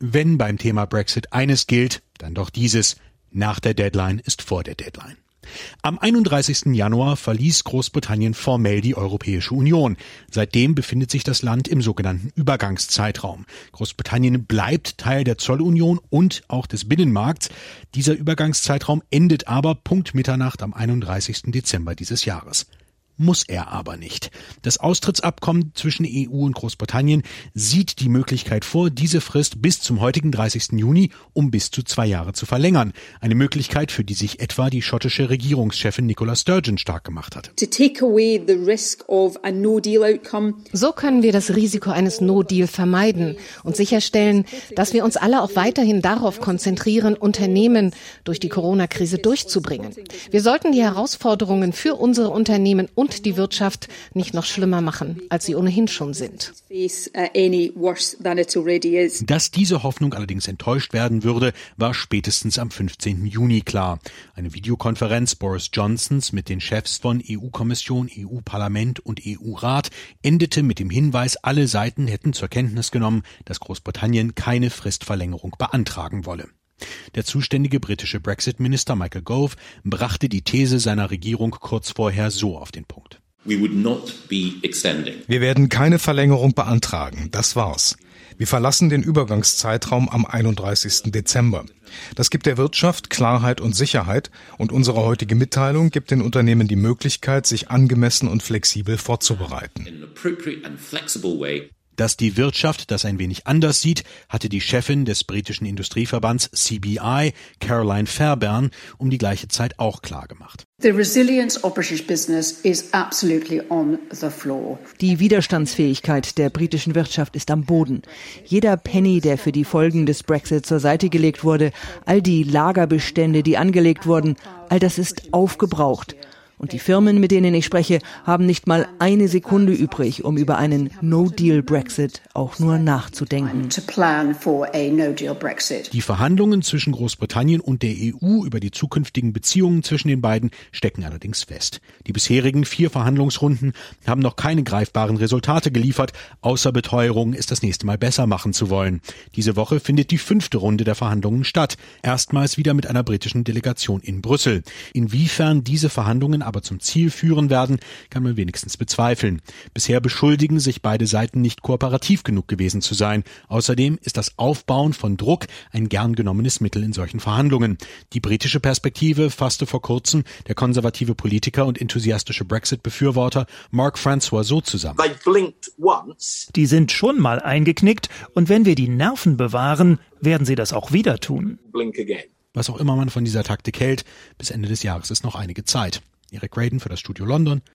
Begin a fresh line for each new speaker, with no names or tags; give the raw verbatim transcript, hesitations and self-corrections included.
Wenn beim Thema Brexit eines gilt, dann doch dieses: Nach der Deadline ist vor der Deadline. Am einunddreißigsten Januar verließ Großbritannien formell die Europäische Union. Seitdem befindet sich das Land im sogenannten Übergangszeitraum. Großbritannien bleibt Teil der Zollunion und auch des Binnenmarkts. Dieser Übergangszeitraum endet aber Punkt Mitternacht am einunddreißigsten Dezember dieses Jahres. Muss er aber nicht. Das Austrittsabkommen zwischen E U und Großbritannien sieht die Möglichkeit vor, diese Frist bis zum heutigen dreißigsten Juni um bis zu zwei Jahre zu verlängern. Eine Möglichkeit, für die sich etwa die schottische Regierungschefin Nicola Sturgeon stark gemacht hat.
To take away the risk of a No-Deal-Outcome.
So können wir das Risiko eines No-Deal vermeiden und sicherstellen, dass wir uns alle auch weiterhin darauf konzentrieren, Unternehmen durch die Corona-Krise durchzubringen. Wir sollten die Herausforderungen für unsere Unternehmen und und die Wirtschaft nicht noch schlimmer machen, als sie ohnehin schon sind.
Dass diese Hoffnung allerdings enttäuscht werden würde, war spätestens am fünfzehnten Juni klar. Eine Videokonferenz Boris Johnsons mit den Chefs von E U-Kommission, E U-Parlament und E U-Rat endete mit dem Hinweis, alle Seiten hätten zur Kenntnis genommen, dass Großbritannien keine Fristverlängerung beantragen wolle. Der zuständige britische Brexit-Minister Michael Gove brachte die These seiner Regierung kurz vorher so auf den Punkt.
We would not be extending.
Wir werden keine Verlängerung beantragen. Das war's. Wir verlassen den Übergangszeitraum am einunddreißigsten Dezember. Das gibt der Wirtschaft Klarheit und Sicherheit und unsere heutige Mitteilung gibt den Unternehmen die Möglichkeit, sich angemessen und flexibel vorzubereiten.
In an appropriate and flexible way.
Dass die Wirtschaft das ein wenig anders sieht, hatte die Chefin des britischen Industrieverbands C B I, Caroline Fairbairn, um die gleiche Zeit auch klar gemacht.
The resilience of British business is absolutely on the floor.
Die Widerstandsfähigkeit der britischen Wirtschaft ist am Boden. Jeder Penny, der für die Folgen des Brexit zur Seite gelegt wurde, all die Lagerbestände, die angelegt wurden, all das ist aufgebraucht. Und die Firmen, mit denen ich spreche, haben nicht mal eine Sekunde übrig, um über einen No-Deal-Brexit auch nur nachzudenken.
Die Verhandlungen zwischen Großbritannien und der E U über die zukünftigen Beziehungen zwischen den beiden stecken allerdings fest. Die bisherigen vier Verhandlungsrunden haben noch keine greifbaren Resultate geliefert, außer Beteuerung, es das nächste Mal besser machen zu wollen. Diese Woche findet die fünfte Runde der Verhandlungen statt, erstmals wieder mit einer britischen Delegation in Brüssel. Inwiefern diese Verhandlungen aber zum Ziel führen werden, kann man wenigstens bezweifeln. Bisher beschuldigen sich beide Seiten nicht kooperativ genug gewesen zu sein. Außerdem ist das Aufbauen von Druck ein gern genommenes Mittel in solchen Verhandlungen. Die britische Perspektive fasste vor kurzem der konservative Politiker und enthusiastische Brexit-Befürworter Mark Francois so zusammen.
Die sind schon mal eingeknickt und wenn wir die Nerven bewahren, werden sie das auch wieder tun.
Was auch immer man von dieser Taktik hält, bis Ende des Jahres ist noch einige Zeit. Eric Graydon für das Studio London.